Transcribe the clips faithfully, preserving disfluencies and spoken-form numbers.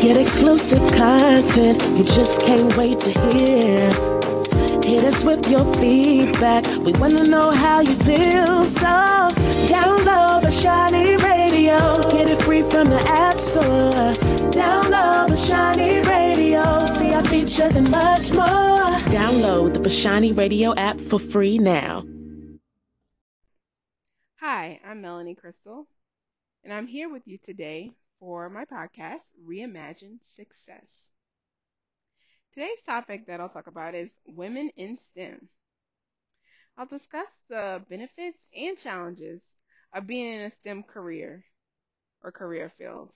Get exclusive content you just can't wait to hear. Hit us with your feedback. We want to know how you feel. So download Bashani Radio. Get it free from the App Store. Download Bashani Radio. See our features and much more. Download the Bashani Radio app for free now. Hi, I'm Melanie Crystal, and I'm here with you today for my podcast, Reimagine Success. Today's topic that I'll talk about is women in STEM. I'll discuss the benefits and challenges of being in a STEM career or career field.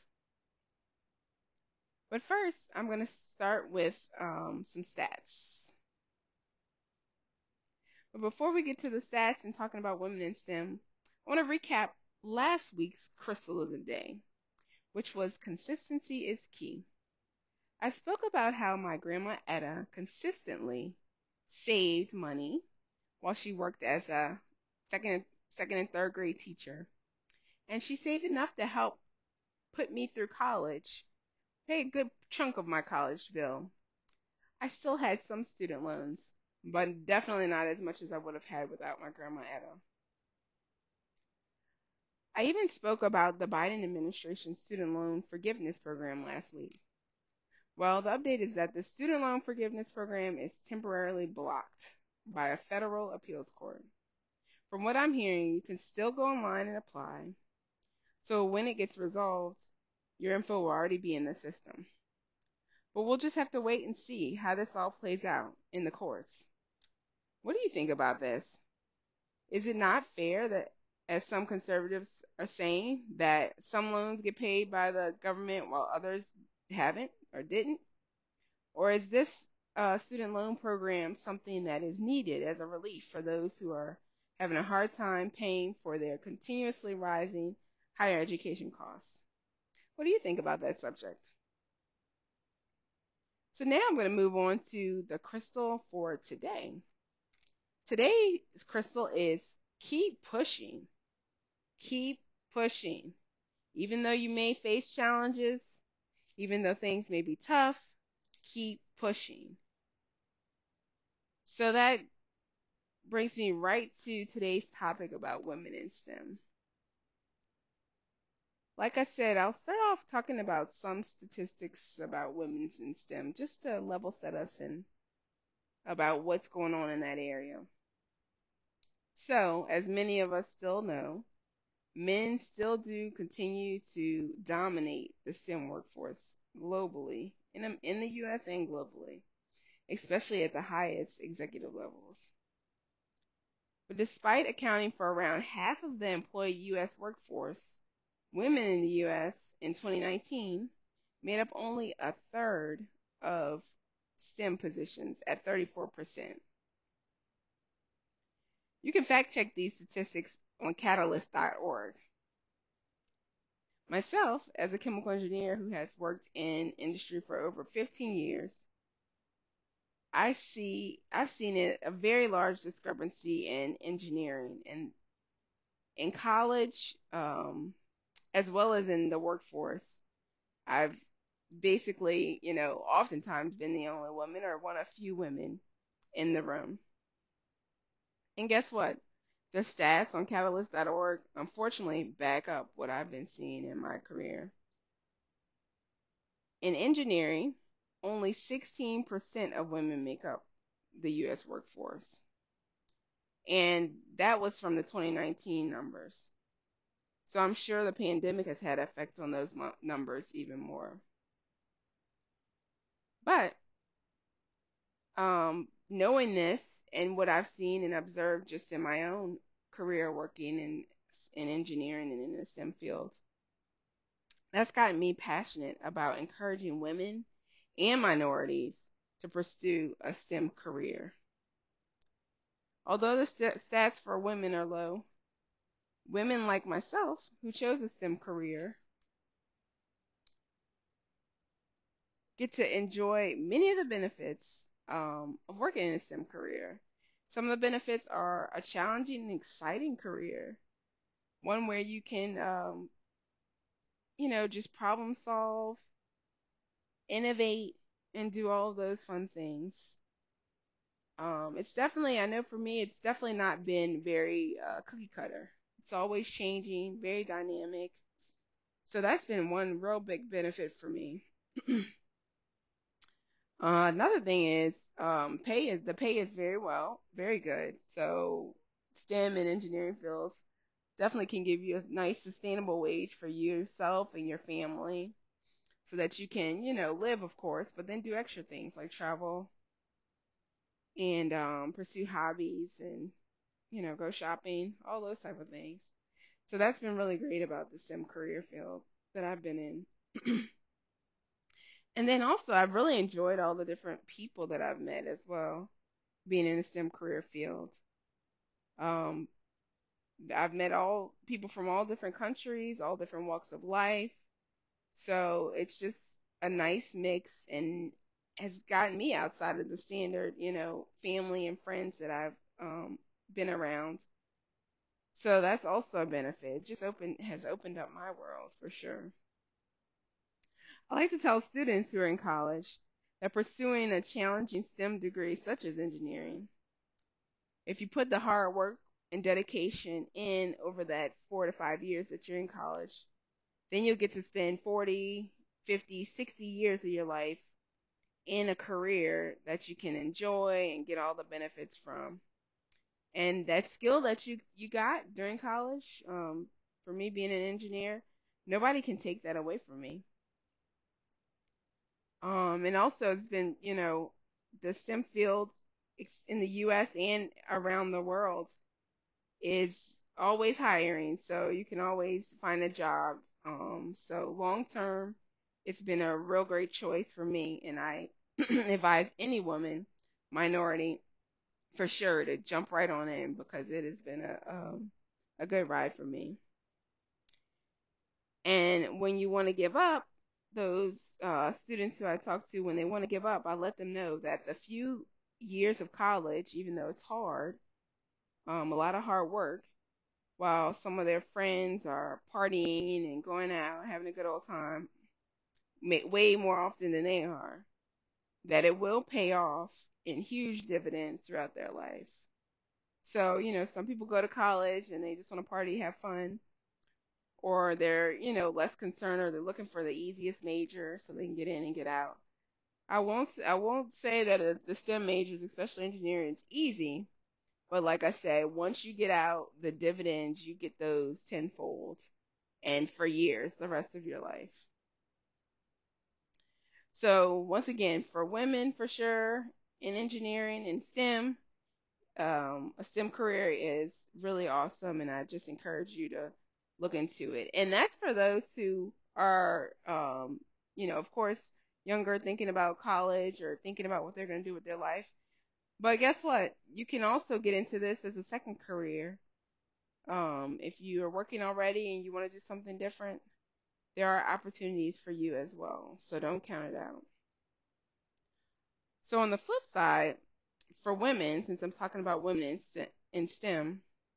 But first, I'm going to start with um, some stats. But before we get to the stats and talking about women in STEM, I want to recap last week's Crystal of the Day, which was consistency is key. I spoke about how my grandma Etta consistently saved money while she worked as a second, second and third grade teacher, and she saved enough to help put me through college, pay a good chunk of my college bill. I still had some student loans, but definitely not as much as I would have had without my grandma Etta. I even spoke about the Biden administration student loan forgiveness program last week. Well, the update is that the student loan forgiveness program is temporarily blocked by a federal appeals court. From what I'm hearing, you can still go online and apply. So when it gets resolved, your info will already be in the system. But we'll just have to wait and see how this all plays out in the courts. What do you think about this? Is it not fair that, as some conservatives are saying, that some loans get paid by the government while others haven't or didn't? Or is this uh, student loan program something that is needed as a relief for those who are having a hard time paying for their continuously rising higher education costs? What do you think about that subject? So now I'm going to move on to the crystal for today. Today's crystal is keep pushing. Keep pushing. Even though you may face challenges, even though things may be tough, keep pushing. So that brings me right to today's topic about women in STEM. Like I said, I'll start off talking about some statistics about women in STEM, just to level set us in about what's going on in that area. So, as many of us still know, men still do continue to dominate the STEM workforce globally, in, in the U S and globally, especially at the highest executive levels. But despite accounting for around half of the employed U S workforce, women in the U S in twenty nineteen made up only a third of STEM positions at thirty-four percent. You can fact check these statistics on catalyst dot org. Myself, as a chemical engineer who has worked in industry for over fifteen years, I see I've seen it, a very large discrepancy in engineering and in college, um, as well as in the workforce. I've basically, you know, oftentimes been the only woman or one of few women in the room. And guess what? The stats on catalyst dot org unfortunately back up what I've been seeing in my career. In engineering, only sixteen percent of women make up the U S workforce. And that was from the twenty nineteen numbers. So I'm sure the pandemic has had effect on those numbers even more. But um, knowing this and what I've seen and observed just in my own career working in, in engineering and in the STEM field, that's gotten me passionate about encouraging women and minorities to pursue a STEM career. Although the st- stats for women are low, women like myself who chose a STEM career get to enjoy many of the benefits um, of working in a STEM career. Some of the benefits are a challenging and exciting career, one where you can, um, you know, just problem solve, innovate, and do all of those fun things. Um, it's definitely, I know for me, it's definitely not been very uh, cookie cutter. It's always changing, very dynamic. So that's been one real big benefit for me. Uh, another thing is um, pay is the pay is very well, very good. So STEM and engineering fields definitely can give you a nice sustainable wage for yourself and your family so that you can, you know, live of course, but then do extra things like travel and um, pursue hobbies and, you know, go shopping, all those type of things. So that's been really great about the STEM career field that I've been in. And then also, I've really enjoyed all the different people that I've met as well, being in the STEM career field. Um, I've met all people from all different countries, all different walks of life. So it's just a nice mix and has gotten me outside of the standard, you know, family and friends that I've um, been around. So that's also a benefit. It just open has opened up my world for sure. I like to tell students who are in college that pursuing a challenging STEM degree such as engineering, if you put the hard work and dedication in over that four to five years that you're in college, then you'll get to spend forty, fifty, sixty years of your life in a career that you can enjoy and get all the benefits from. And that skill that you you got during college, um, for me being an engineer, nobody can take that away from me. Um, and also it's been, you know, the STEM fields in the U S and around the world is always hiring, so you can always find a job. Um, so long term, it's been a real great choice for me, and I advise any woman, minority, for sure to jump right on in because it has been a um, a good ride for me. And when you want to give up, those uh, students who I talk to, when they want to give up, I let them know that a few years of college, even though it's hard, um, a lot of hard work, while some of their friends are partying and going out, having a good old time, way more often than they are, that it will pay off in huge dividends throughout their life. So, you know, some people go to college and they just want to party, have fun, or they're, you know, less concerned or they're looking for the easiest major so they can get in and get out. I won't I won't say that uh, the STEM majors, especially engineering, is easy, but like I said, once you get out, the dividends you get those tenfold and for years, the rest of your life. So once again, for women for sure in engineering and STEM, um, a STEM career is really awesome, and I just encourage you to look into it. And that's for those who are, um, you know, of course, younger, thinking about college or thinking about what they're going to do with their life. But guess what? You can also get into this as a second career. Um, if you are working already and you want to do something different, there are opportunities for you as well. So don't count it out. So on the flip side, for women, since I'm talking about women in, st- in STEM,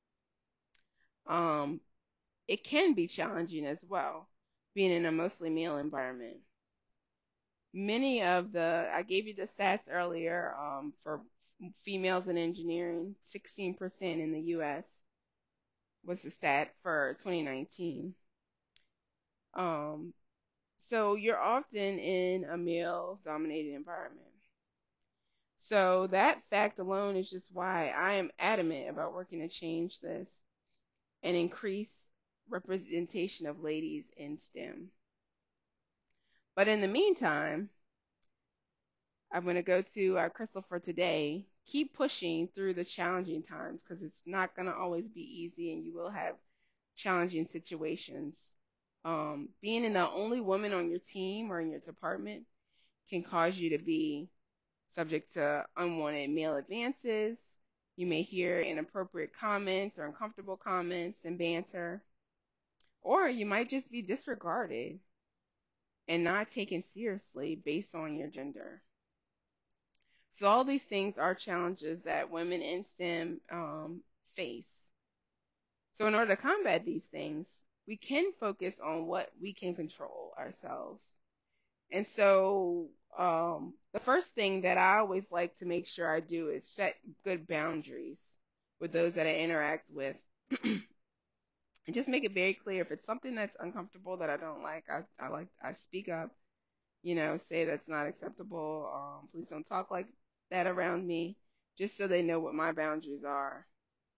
um, it can be challenging as well, being in a mostly male environment. Many of the, I gave you the stats earlier, um, for females in engineering, sixteen percent in the U S was the stat for twenty nineteen. Um, so you're often in a male dominated environment. So that fact alone is just why I am adamant about working to change this and increase representation of ladies in STEM. But in the meantime, I'm going to go to our crystal for today. Keep pushing through the challenging times because it's not going to always be easy and you will have challenging situations. Um, being the only woman on your team or in your department can cause you to be subject to unwanted male advances. You may hear inappropriate comments or uncomfortable comments and banter. Or you might just be disregarded and not taken seriously based on your gender. So all these things are challenges that women in STEM um, face. So in order to combat these things, we can focus on what we can control ourselves. And so, um, the first thing that I always like to make sure I do is set good boundaries with those that I interact with. And just make it very clear if it's something that's uncomfortable that I don't like, I, I like I speak up, you know, say that's not acceptable. Um, please don't talk like that around me, just so they know what my boundaries are.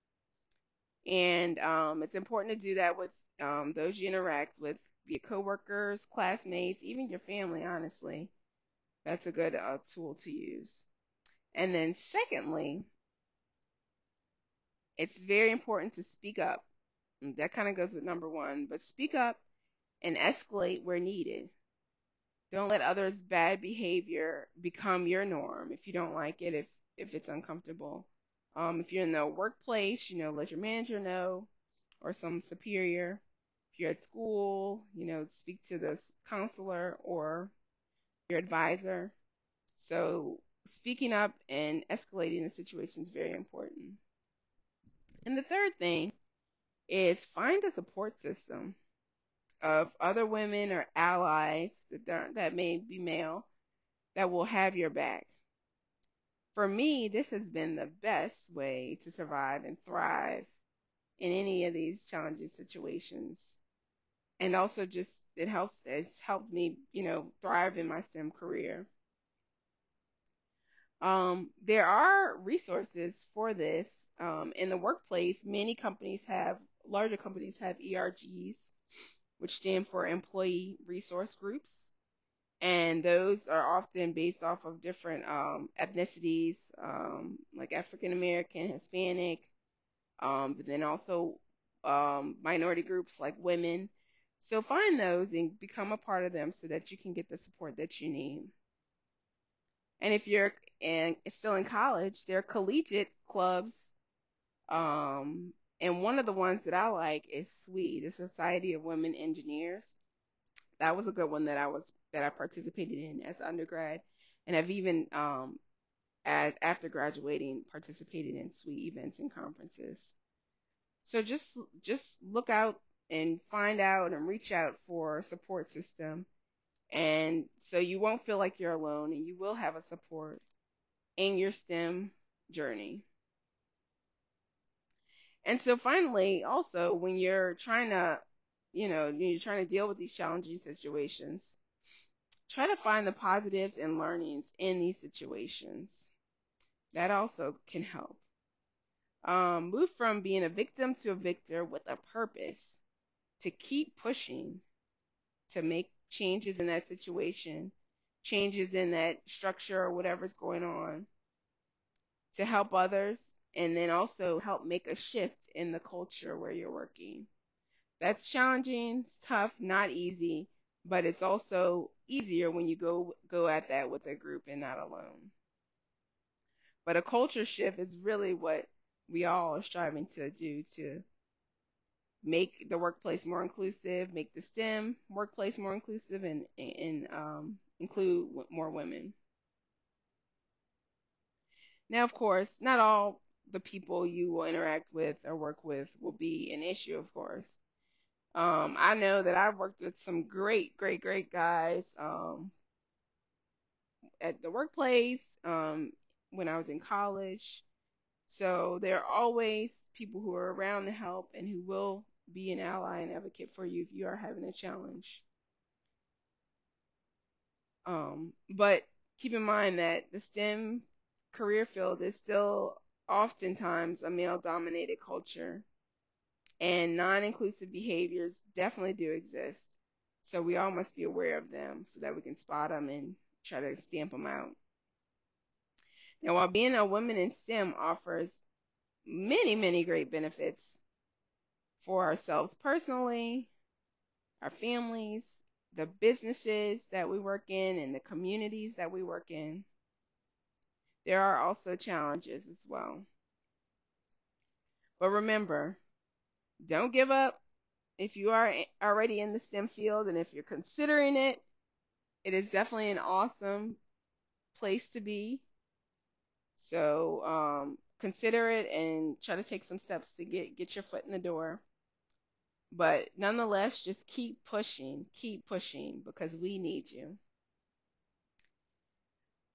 And um, it's important to do that with um, those you interact with, be it coworkers, classmates, even your family, honestly. That's a good uh, tool to use. And then secondly, it's very important to speak up. That kind of goes with number one, but speak up and escalate where needed. Don't let others' bad behavior become your norm if you don't like it, if if it's uncomfortable. Um, if you're in the workplace, you know, let your manager know or some superior. If you're at school, you know, speak to the counselor or your advisor. So speaking up and escalating the situation is very important. And the third thing is find a support system of other women or allies that, that may be male that will have your back. For me, this has been the best way to survive and thrive in any of these challenging situations. And also just it helps it's helped me, you know, thrive in my STEM career. Um, there are resources for this. Um, in the workplace, many companies have larger companies have E R Gs, which stand for Employee Resource Groups. And those are often based off of different um, ethnicities, um, like African American, Hispanic, um, but then also um, minority groups like women. So find those and become a part of them so that you can get the support that you need. And if you're in, still in college, there are collegiate clubs. Um, and one of the ones that I like is S W E, the Society of Women Engineers. That was a good one that I was that I participated in as undergrad, and have even um, as after graduating participated in S W E events and conferences. So just just look out and find out and reach out for a support system, and so you won't feel like you're alone, and you will have a support in your STEM journey. And so finally, also when you're trying to, you know, you're trying to deal with these challenging situations, try to find the positives and learnings in these situations. That also can help. Um, move from being a victim to a victor with a purpose to keep pushing to make changes in that situation, changes in that structure or whatever's going on to help others, and then also help make a shift in the culture where you're working. That's challenging, it's tough, not easy, but it's also easier when you go go at that with a group and not alone. But a culture shift is really what we all are striving to do to make the workplace more inclusive, make the STEM workplace more inclusive, and and um, include more women. Now, of course, not all the people you will interact with or work with will be an issue, of course. Um, I know that I've worked with some great, great, great guys um, at the workplace um, when I was in college. So there are always people who are around to help and who will be an ally and advocate for you if you are having a challenge. Um, but keep in mind that the STEM career field is still oftentimes a male dominated culture, and non inclusive behaviors definitely do exist. So we all must be aware of them so that we can spot them and try to stamp them out. Now, while being a woman in STEM offers many, many great benefits for ourselves personally, our families, the businesses that we work in, and the communities that we work in, there are also challenges as well. But remember, don't give up. If you are already in the STEM field and if you're considering it, it is definitely an awesome place to be. So um, consider it and try to take some steps to get, get your foot in the door. But nonetheless, just keep pushing, keep pushing because we need you.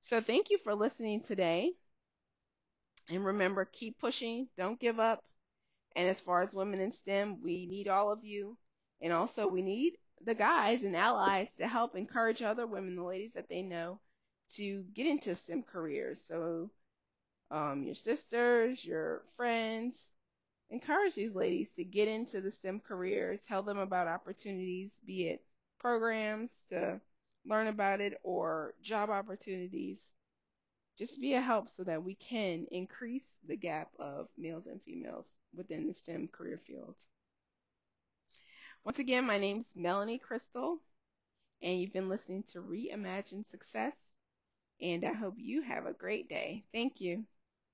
So thank you for listening today. And remember, keep pushing. Don't give up. And as far as women in STEM, we need all of you. And also we need the guys and allies to help encourage other women, the ladies that they know, to get into STEM careers. So um, your sisters, your friends, encourage these ladies to get into the STEM careers. Tell them about opportunities, be it programs to learn about it or job opportunities. Just be a help so that we can increase the gap of males and females within the STEM career field. Once again, my name is Melanie Crystal, and you've been listening to Reimagine Success, and I hope you have a great day. Thank you.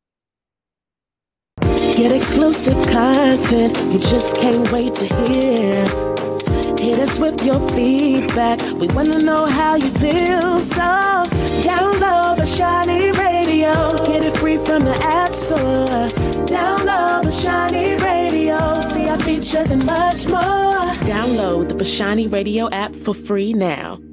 Get exclusive content you just can't wait to hear. Hit us with your feedback. We want to know how you feel. So download the Shiny Radio. Get it free from the App Store. Download the Shiny Radio. See our features and much more. Download the Shiny Radio app for free now.